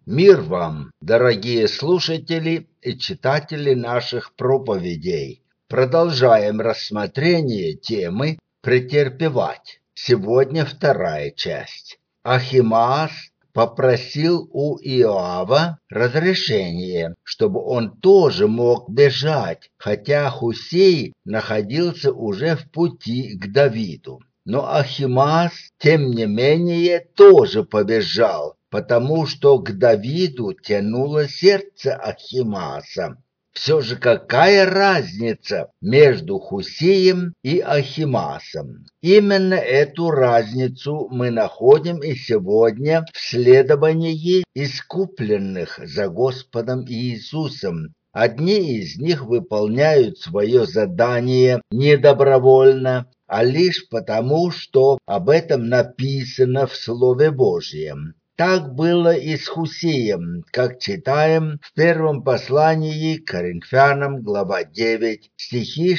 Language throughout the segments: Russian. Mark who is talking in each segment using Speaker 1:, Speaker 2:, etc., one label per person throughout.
Speaker 1: Мир вам, дорогие слушатели и читатели наших проповедей. Продолжаем рассмотрение темы «Претерпевать». Сегодня вторая часть. Ахимаас попросил у Иоава разрешения, чтобы он тоже мог бежать, хотя Хусей находился уже в пути к Давиду. Но Ахимаас, тем не менее, тоже побежал, потому что к Давиду тянуло сердце Ахимааса. Все же какая разница между Хусеем и Ахимаасом? Именно эту разницу мы находим и сегодня в следовании искупленных за Господом Иисусом. Одни из них выполняют свое задание не добровольно, а лишь потому, что об этом написано в Слове Божьем. Так было и с Хусеем, как читаем в первом послании к Коринфянам, глава 9, стихи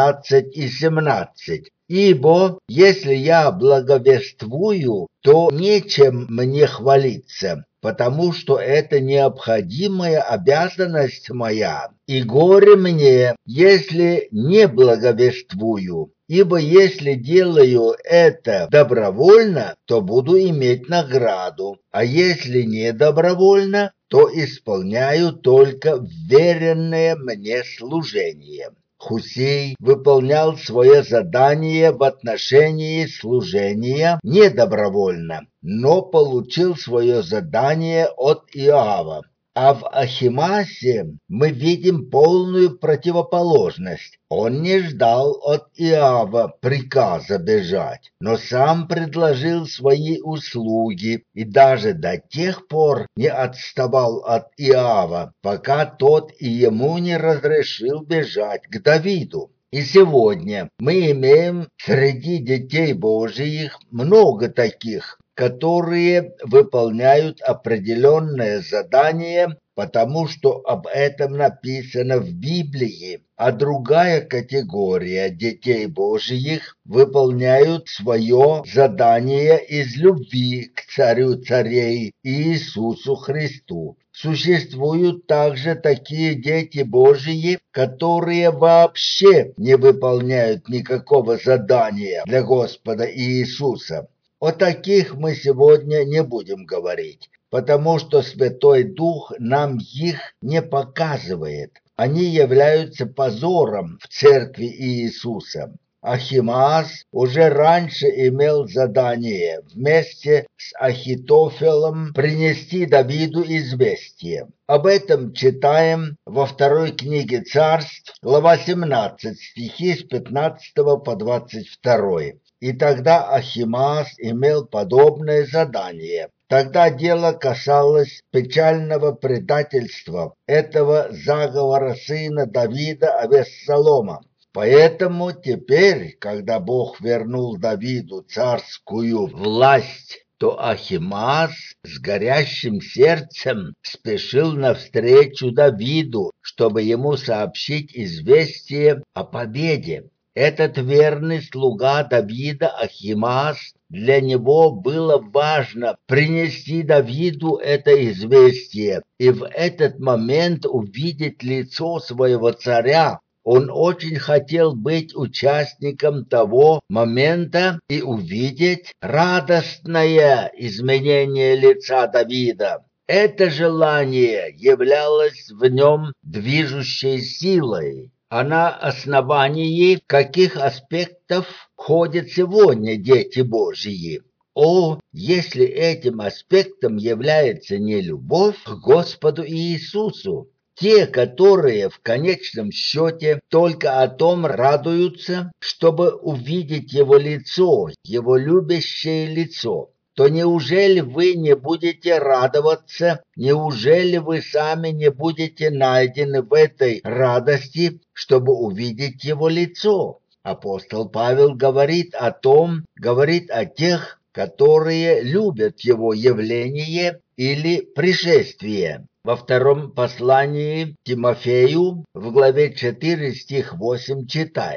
Speaker 1: 16 и 17. «Ибо, если я благовествую, то нечем мне хвалиться, потому что это необходимая обязанность моя, и горе мне, если не благовествую. Ибо если делаю это добровольно, то буду иметь награду, а если не добровольно, то исполняю только веренное мне служение». Хусей выполнял свое задание в отношении служения не добровольно, но получил свое задание от Иоава. А в Ахимаасе мы видим полную противоположность. Он не ждал от Иоава приказа бежать, но сам предложил свои услуги и даже до тех пор не отставал от Иоава, пока тот и ему не разрешил бежать к Давиду. И сегодня мы имеем среди детей Божиих много таких, которые выполняют определенное задание, потому что об этом написано в Библии, а другая категория детей Божиих выполняют свое задание из любви к Царю царей Иисусу Христу. Существуют также такие дети Божьи, которые вообще не выполняют никакого задания для Господа Иисуса. О таких мы сегодня не будем говорить, потому что Святой Дух нам их не показывает. Они являются позором в церкви Иисуса. Ахимаас уже раньше имел задание вместе с Ахитофелом принести Давиду известие. Об этом читаем во второй книге Царств, глава 17, стихи с 15 по 22. И тогда Ахимаас имел подобное задание. Тогда дело касалось печального предательства этого заговора сына Давида Авессалома. Поэтому теперь, когда Бог вернул Давиду царскую власть, то Ахимаас с горящим сердцем спешил навстречу Давиду, чтобы ему сообщить известие о победе. Этот верный слуга Давида Ахимаас, для него было важно принести Давиду это известие и в этот момент увидеть лицо своего царя. Он очень хотел быть участником того момента и увидеть радостное изменение лица Давида. Это желание являлось в нем движущей силой. А на основании каких аспектов ходят сегодня дети Божьи? Если этим аспектом является не любовь к Господу Иисусу, те, которые в конечном счете только о том радуются, чтобы увидеть Его лицо, Его любящее лицо, то неужели вы не будете радоваться, неужели вы сами не будете найдены в этой радости, чтобы увидеть Его лицо? Апостол Павел говорит о тех, которые любят Его явление или пришествие. Во втором послании Тимофею в главе 4 стих 8 читаем: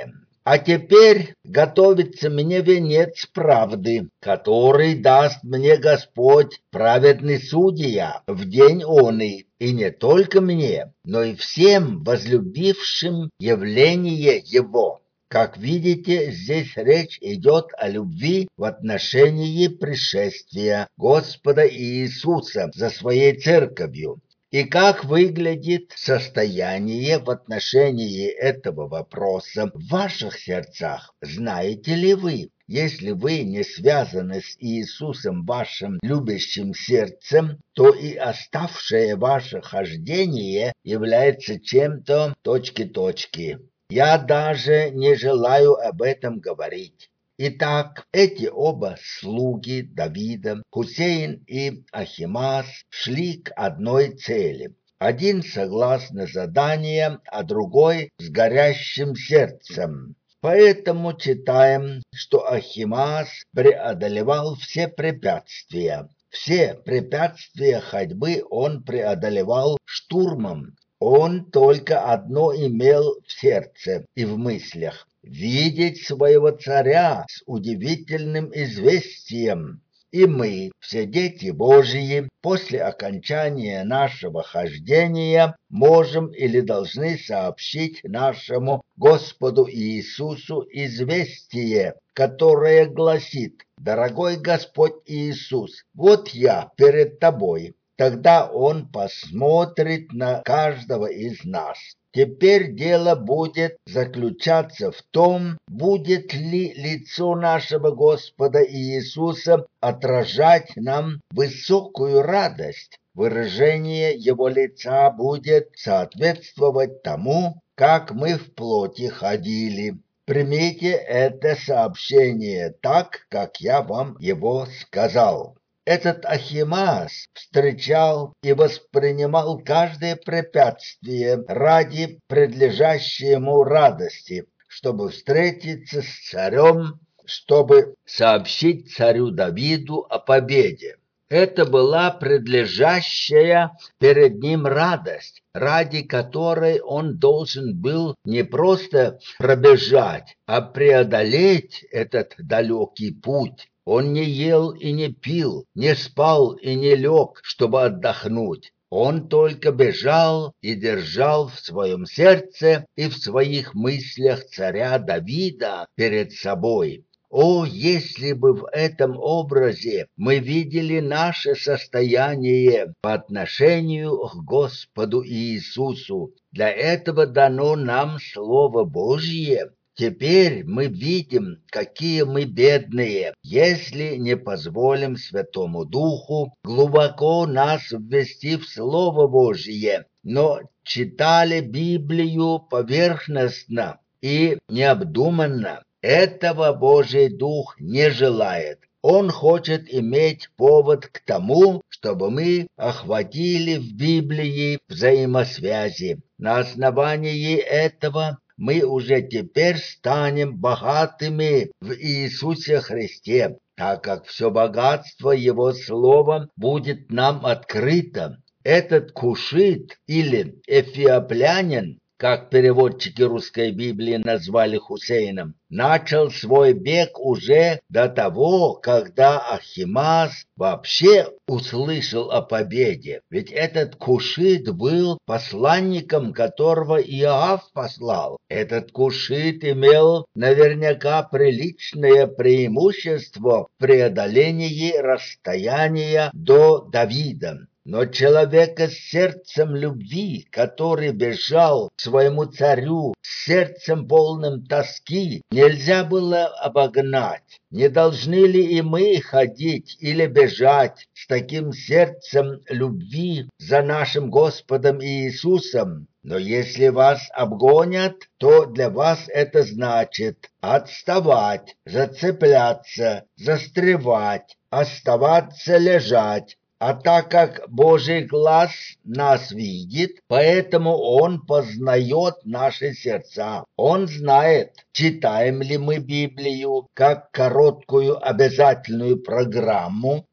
Speaker 1: А теперь готовится мне венец правды, который даст мне Господь, праведный судья, в день оный, и не только мне, но и всем возлюбившим явление Его. Как видите, здесь речь идет о любви в отношении пришествия Господа Иисуса за своей церковью. И как выглядит состояние в отношении этого вопроса в ваших сердцах? Знаете ли вы, если вы не связаны с Иисусом вашим любящим сердцем, то и оставшее ваше хождение является чем-то точки-точки. Я даже не желаю об этом говорить. Итак, эти оба слуги Давида, Хусейн и Ахимас, шли к одной цели. Один согласно заданию, а другой с горящим сердцем. Поэтому читаем, что Ахимас преодолевал все препятствия. Все препятствия ходьбы он преодолевал штурмом. Он только одно имел в сердце и в мыслях – видеть своего царя с удивительным известием. И мы, все дети Божьи, после окончания нашего хождения можем или должны сообщить нашему Господу Иисусу известие, которое гласит: «Дорогой Господь Иисус, вот я перед тобой». Тогда Он посмотрит на каждого из нас. Теперь дело будет заключаться в том, будет ли лицо нашего Господа Иисуса отражать нам высокую радость. Выражение Его лица будет соответствовать тому, как мы в плоти ходили. Примите это сообщение так, как я вам его сказал. Этот Ахимас встречал и воспринимал каждое препятствие ради предлежащей ему радости, чтобы встретиться с царем, чтобы сообщить царю Давиду о победе. Это была предлежащая перед ним радость, ради которой он должен был не просто пробежать, а преодолеть этот далекий путь. Он не ел и не пил, не спал и не лег, чтобы отдохнуть. Он только бежал и держал в своем сердце и в своих мыслях царя Давида перед собой. О, если бы в этом образе мы видели наше состояние по отношению к Господу Иисусу! Для этого дано нам Слово Божье. Теперь мы видим, какие мы бедные, если не позволим Святому Духу глубоко нас ввести в Слово Божье, но читали Библию поверхностно и необдуманно. Этого Божий Дух не желает. Он хочет иметь повод к тому, чтобы мы охватили в Библии взаимосвязи. На основании этого мы уже теперь станем богатыми в Иисусе Христе, так как все богатство Его Слова будет нам открыто. Этот кушит или эфиоплянин, как переводчики русской Библии назвали Хусейном, начал свой бег уже до того, когда Ахимас вообще услышал о победе. Ведь этот кушит был посланником, которого Иоав послал. Этот кушит имел наверняка приличное преимущество в преодолении расстояния до Давида. Но человека с сердцем любви, который бежал к своему царю с сердцем полным тоски, нельзя было обогнать. Не должны ли и мы ходить или бежать с таким сердцем любви за нашим Господом Иисусом? Но если вас обгонят, то для вас это значит отставать, зацепляться, застревать, оставаться лежать. А так как Божий глаз нас видит, поэтому Он познает наши сердца. Он знает, читаем ли мы Библию как короткую обязательную программу,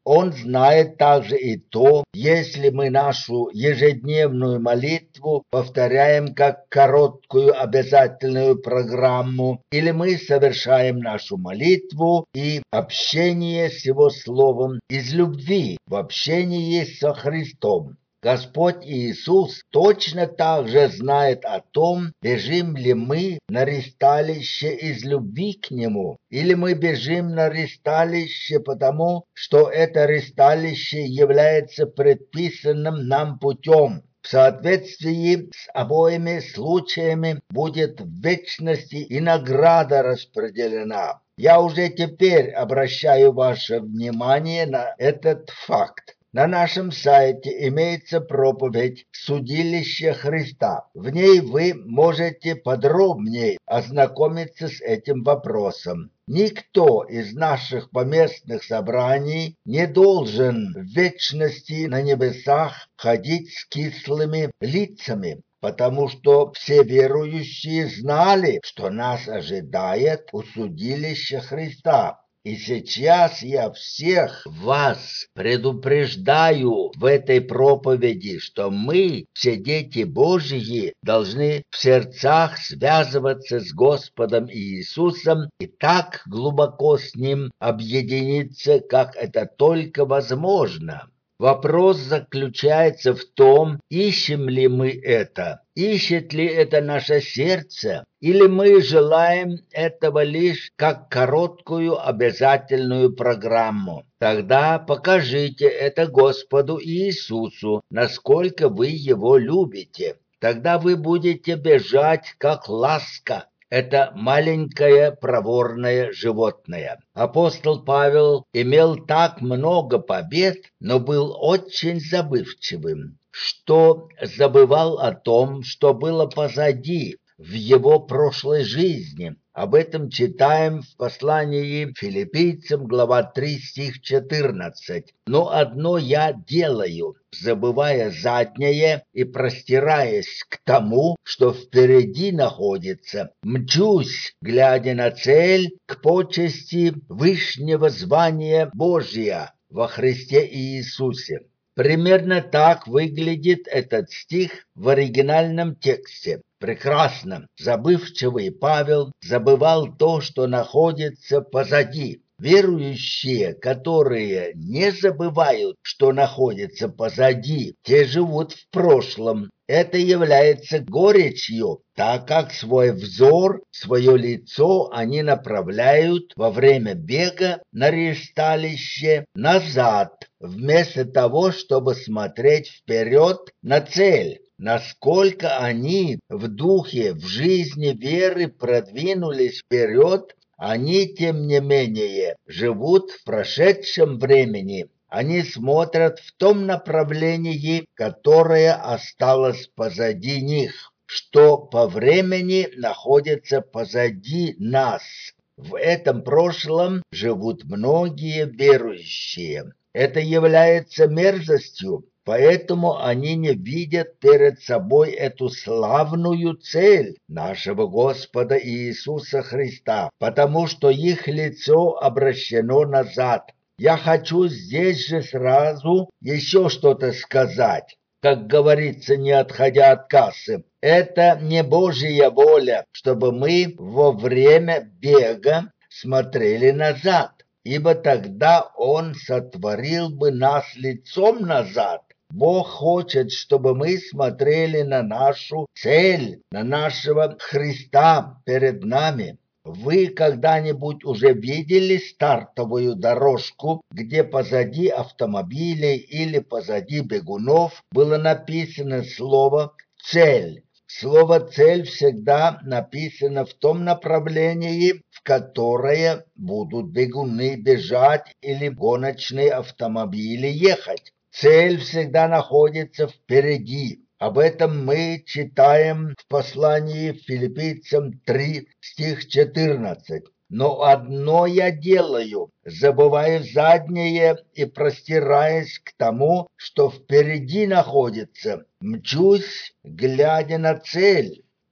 Speaker 1: Он знает также и то, если мы нашу ежедневную молитву повторяем как короткую обязательную программу, или мы совершаем нашу молитву и общение с Его Словом из любви в общении со Христом. Господь Иисус точно так же знает о том, бежим ли мы на ристалище из любви к Нему, или мы бежим на ристалище потому, что это ристалище является предписанным нам путем. В соответствии с обоими случаями будет в вечности и награда распределена. Я уже теперь обращаю ваше внимание на этот факт. На нашем сайте имеется проповедь «Судилище Христа». В ней вы можете подробнее ознакомиться с этим вопросом. Никто из наших поместных собраний не должен в вечности на небесах ходить с кислыми лицами, потому что все верующие знали, что нас ожидает у судилища Христа. И сейчас я всех вас предупреждаю в этой проповеди, что мы, все дети Божьи, должны в сердцах связываться с Господом Иисусом и так глубоко с Ним объединиться, как это только возможно. Вопрос заключается в том, ищем ли мы это, ищет ли это наше сердце, или мы желаем этого лишь как короткую обязательную программу. Тогда покажите это Господу Иисусу, насколько вы Его любите. Тогда вы будете бежать, как ласка. Это маленькое проворное животное. Апостол Павел имел так много побед, но был очень забывчивым, что забывал о том, что было позади в его прошлой жизни. Об этом читаем в послании Филиппийцам, глава 3, стих 14. «Но одно я делаю, забывая заднее и простираясь к тому, что впереди находится, мчусь, глядя на цель, к почести вышнего звания Божия во Христе Иисусе». Примерно так выглядит этот стих в оригинальном тексте. Прекрасно. Забывчивый Павел забывал то, что находится позади. Верующие, которые не забывают, что находится позади, те живут в прошлом. Это является горечью, так как свой взор, свое лицо они направляют во время бега на ристалище назад, вместо того, чтобы смотреть вперед на цель. Насколько они в духе, в жизни веры продвинулись вперед, они, тем не менее, живут в прошедшем времени. Они смотрят в том направлении, которое осталось позади них, что по времени находится позади нас. В этом прошлом живут многие верующие. Это является мерзостью. Поэтому они не видят перед собой эту славную цель нашего Господа Иисуса Христа, потому что их лицо обращено назад. Я хочу здесь же сразу еще что-то сказать. Как говорится, не отходя от кассы, это не Божья воля, чтобы мы во время бега смотрели назад, ибо тогда Он сотворил бы нас лицом назад. Бог хочет, чтобы мы смотрели на нашу цель, на нашего Христа перед нами. Вы когда-нибудь уже видели стартовую дорожку, где позади автомобилей или позади бегунов было написано слово «цель»? Слово «цель» всегда написано в том направлении, в которое будут бегуны бежать или гоночные автомобили ехать. Цель всегда находится впереди. Об этом мы читаем в послании Филиппийцам 3, стих 14. «Но одно я делаю, забывая заднее и простираясь к тому, что впереди находится, мчусь, глядя на цель».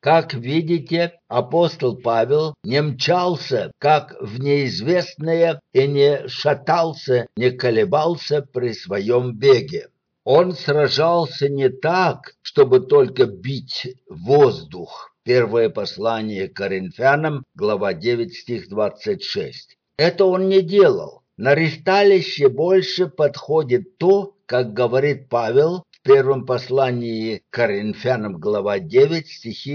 Speaker 1: Как видите, апостол Павел не мчался, как в неизвестное, и не шатался, не колебался при своем беге. Он сражался не так, чтобы только бить воздух. Первое послание к Коринфянам, глава 9, стих 26. Это он не делал. На ристалище больше подходит то, как говорит Павел в первом послании к Коринфянам, глава 9, стихи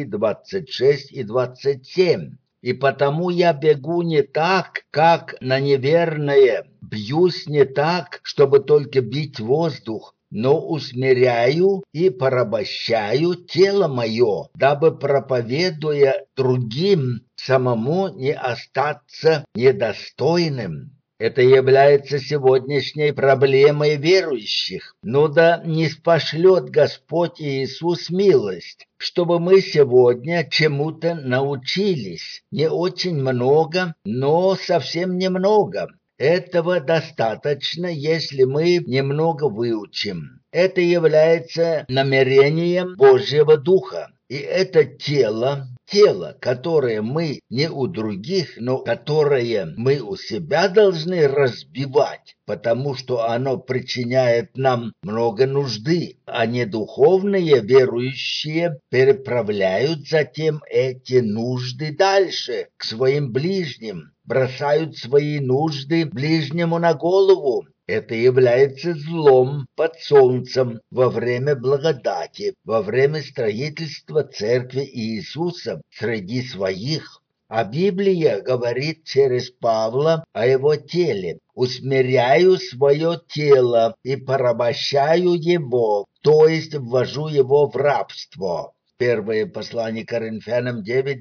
Speaker 1: 26 и 27. И потому я бегу не так, как на неверное, бьюсь не так, чтобы только бить воздух, но усмиряю и порабощаю тело мое, дабы, проповедуя другим, самому не остаться недостойным. Это является сегодняшней проблемой верующих. Ну да не спошлет Господь Иисус милость, чтобы мы сегодня чему-то научились. Не очень много, но совсем немного. Этого достаточно, если мы немного выучим. Это является намерением Божьего Духа. И это тело, которое мы не у других, но которое мы у себя должны разбивать, потому что оно причиняет нам много нужды, а недуховные верующие переправляют затем эти нужды дальше, к своим ближним, бросают свои нужды ближнему на голову. Это является злом под солнцем во время благодати, во время строительства церкви Иисуса среди своих. А Библия говорит через Павла о его теле. «Усмиряю свое тело и порабощаю его», то есть ввожу его в рабство. Первое послание Коринфянам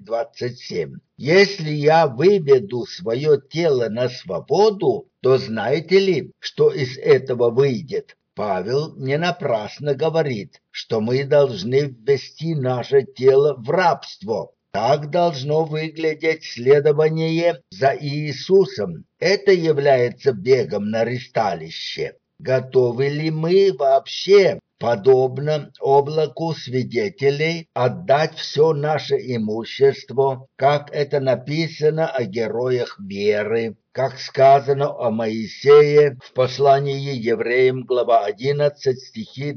Speaker 1: 9:27. Если я выведу свое тело на свободу, то знаете ли, что из этого выйдет? Павел не напрасно говорит, что мы должны ввести наше тело в рабство. Так должно выглядеть следование за Иисусом. Это является бегом на ристалище. Готовы ли мы вообще, подобно облаку свидетелей, отдать все наше имущество, как это написано о героях веры, как сказано о Моисее в послании евреям, глава 11, стихи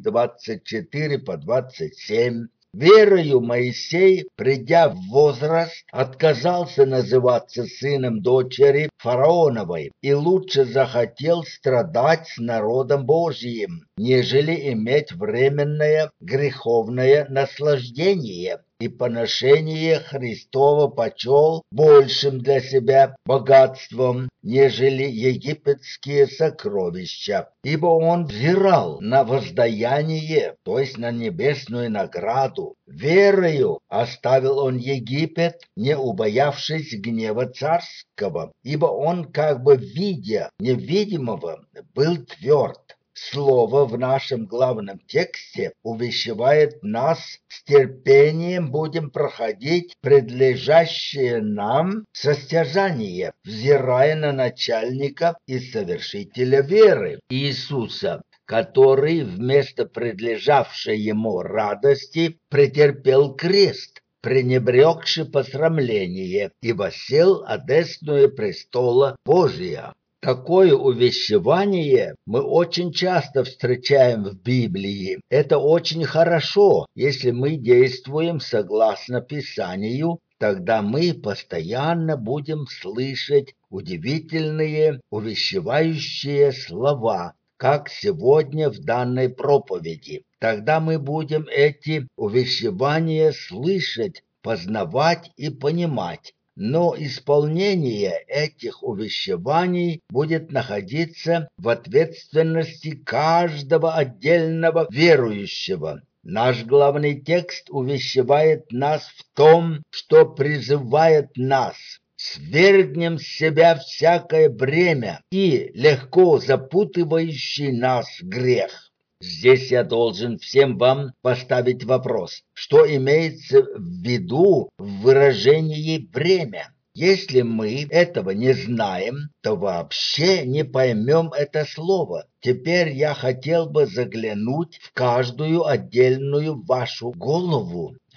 Speaker 1: 24 по 27. Верою Моисей, придя в возраст, отказался называться сыном дочери фараоновой и лучше захотел страдать с народом Божьим, нежели иметь временное греховное наслаждение. И поношение Христово почел большим для себя богатством, нежели египетские сокровища. Ибо он взирал на воздаяние, то есть на небесную награду. Верою оставил он Египет, не убоявшись гнева царского, ибо он, как бы видя невидимого, был тверд. Слово в нашем главном тексте увещевает нас с терпением будем проходить предлежащее нам состязание, взирая на начальника и совершителя веры Иисуса, который вместо предлежавшей ему радости претерпел крест, пренебрегши посрамление, и воссел одесную престола Божия. Такое увещевание мы очень часто встречаем в Библии. Это очень хорошо, если мы действуем согласно Писанию, тогда мы постоянно будем слышать удивительные увещевающие слова, как сегодня в данной проповеди. Тогда мы будем эти увещевания слышать, познавать и понимать. Но исполнение этих увещеваний будет находиться в ответственности каждого отдельного верующего. Наш главный текст увещевает нас в том, что призывает нас: свергнем с себя всякое бремя и легко запутывающий нас грех. Здесь я должен всем вам поставить вопрос, что имеется в виду в выражении «бремя». Если мы этого не знаем, то вообще не поймем это слово. Теперь я хотел бы заглянуть в каждую отдельную вашу голову.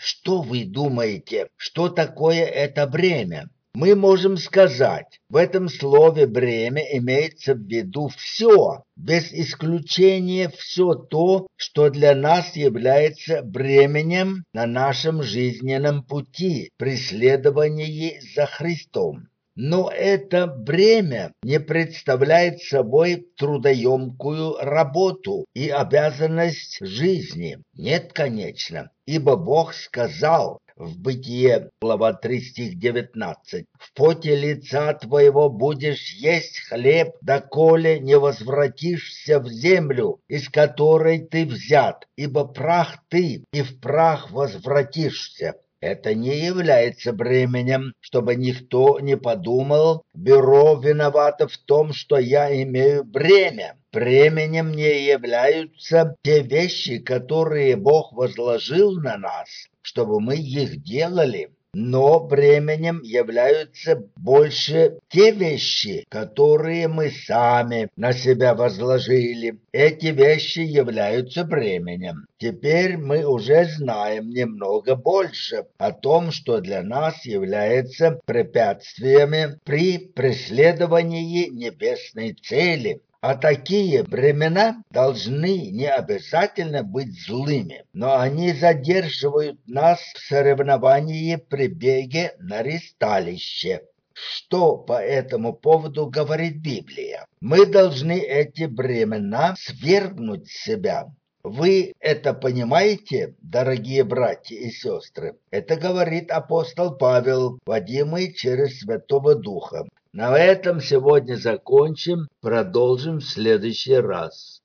Speaker 1: Что вы думаете, что такое это бремя? Мы можем сказать, в этом слове «бремя» имеется в виду все, без исключения все то, что для нас является бременем на нашем жизненном пути, преследовании за Христом. Но это бремя не представляет собой трудоемкую работу и обязанность жизни. Нет, конечно, ибо Бог сказал в Бытие, глава 3, стих 19, «В поте лица твоего будешь есть хлеб, доколе не возвратишься в землю, из которой ты взят, ибо прах ты, и в прах возвратишься». Это не является бременем, чтобы никто не подумал, бюро виновато в том, что я имею бремя. Бременем не являются те вещи, которые Бог возложил на нас, чтобы мы их делали. Но бременем являются больше те вещи, которые мы сами на себя возложили. Эти вещи являются бременем. Теперь мы уже знаем немного больше о том, что для нас является препятствиями при преследовании небесной цели. А такие бремена должны не обязательно быть злыми, но они задерживают нас в соревновании при беге на ристалище. Что по этому поводу говорит Библия? Мы должны эти бремена свергнуть с себя. Вы это понимаете, дорогие братья и сестры? Это говорит апостол Павел, водимый через Святого Духа. На этом сегодня закончим, продолжим в следующий раз.